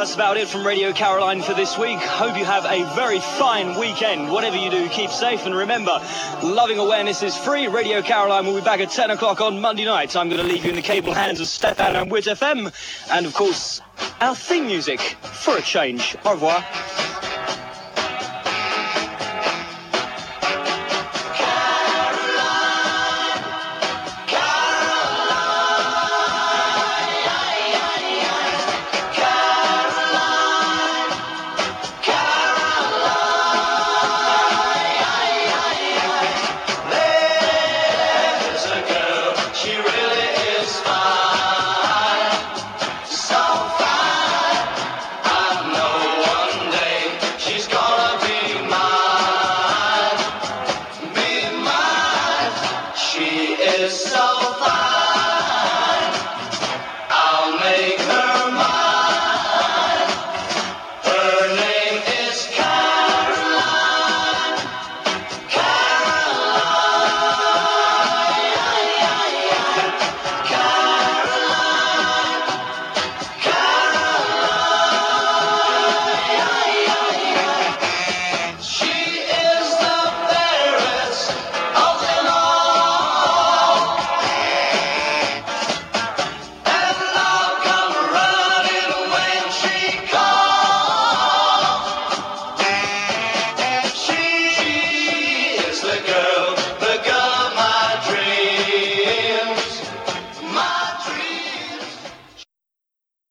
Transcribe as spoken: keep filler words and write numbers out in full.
That's about it from Radio Caroline for this week. Hope you have a very fine weekend. Whatever you do, keep safe. And remember, loving awareness is free. Radio Caroline will be back at ten o'clock on Monday night. I'm going to leave you in the capable hands of Stefan and Wit F M. And, of course, our theme music for a change. Au revoir.